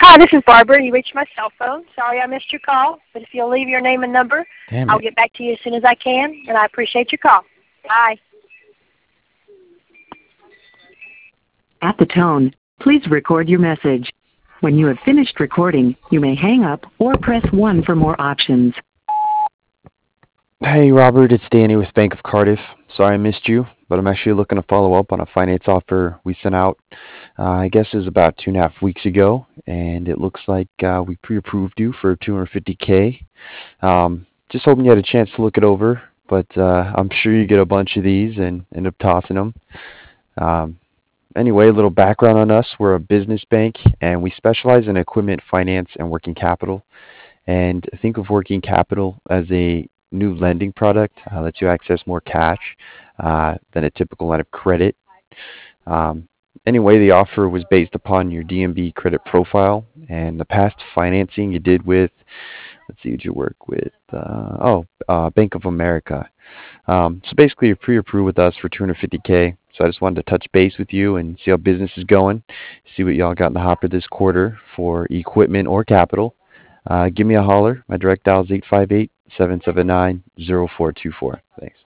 Hi, this is Barbara. You reached my cell phone. Sorry I missed your call, but if you'll leave your name and number, Damn I'll it. get back to you as soon as I can, and I appreciate your call. Bye. At the tone, please record your message. When you have finished recording, you may hang up or press 1 for more options. Hey, Robert, it's Danny with Bank of Cardiff. Sorry I missed you, but I'm actually looking to follow up on a finance offer we sent out, I guess it was about 2.5 weeks ago, and it looks like we pre-approved you for $250K. Just hoping you had a chance to look it over, but I'm sure you get a bunch of these and end up tossing them. Anyway, a little background on us. We're a business bank, and we specialize in equipment finance and working capital. And think of working capital as a new lending product that lets you access more cash than a typical line of credit. Anyway, the offer was based upon your DNB credit profile and the past financing you did with, let's see, who'd you work with? Bank of America. So basically, you're pre-approved with us for $250K. So I just wanted to touch base with you and see how business is going, see what y'all got in the hopper this quarter for equipment or capital. Give me a holler. My direct dial is 858-779-0424. Thanks.